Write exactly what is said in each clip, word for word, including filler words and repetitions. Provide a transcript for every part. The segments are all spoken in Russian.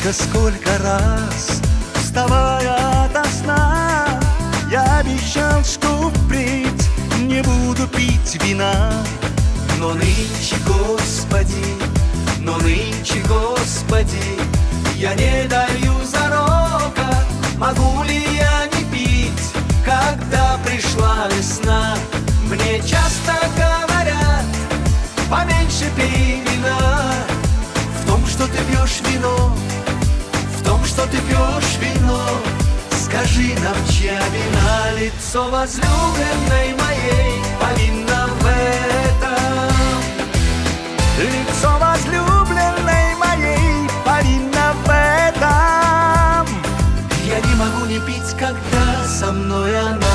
Сколько, сколько раз, вставая ото сна, я обещал, что впредь не буду пить вина. Но нынче, Господи, но нынче, Господи, я не даю зарока, могу ли я не пить, когда пришла весна. Мне часто говорят, поменьше пей вина. В том, что ты пьешь вино, в том, что ты пьешь вино, скажи нам, чья вина? Лицо возлюбленной моей повинно в этом. Лицо возлюбленной моей повинно в этом. Я не могу не пить, когда со мной она.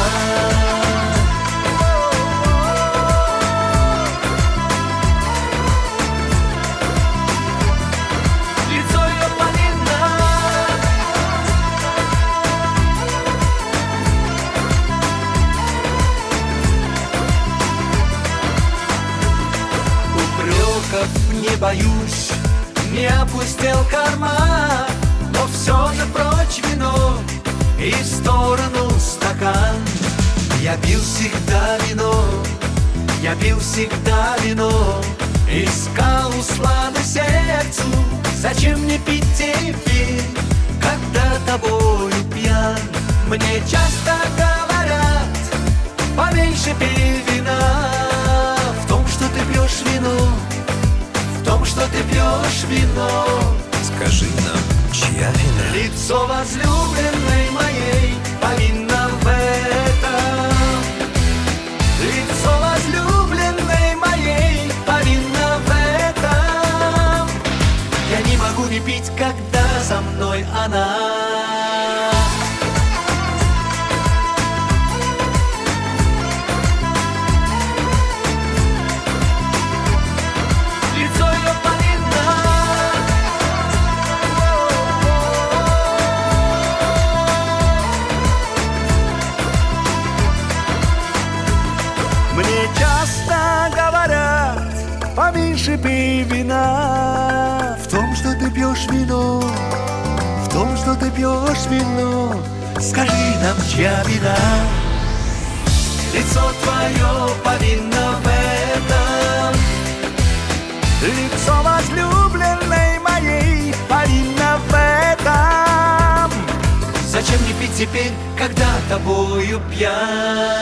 Не боюсь, не опустел карман, но все же прочь вино и в сторону стакан. Я пил всегда вино, я пил всегда вино, искал услады сердцу. Зачем мне пить теперь, когда тобою пьян? Мне часто говорят, поменьше пей вина. В том, что ты пьешь вино, в том, что ты пьешь вино, скажи нам, чья вина? Лицо возлюбленной моей повинно в этом. Лицо возлюбленной моей повинно в этом. Я не могу не пить, когда со мной она. Мне часто говорят, поменьше пей вина. В том, что ты пьешь вино, в том, что ты пьешь вино, скажи нам, чья вина? Лицо твое повинно в этом. Лицо возлюбленной моей повинно в этом. Зачем мне пить теперь, когда тобою пьян?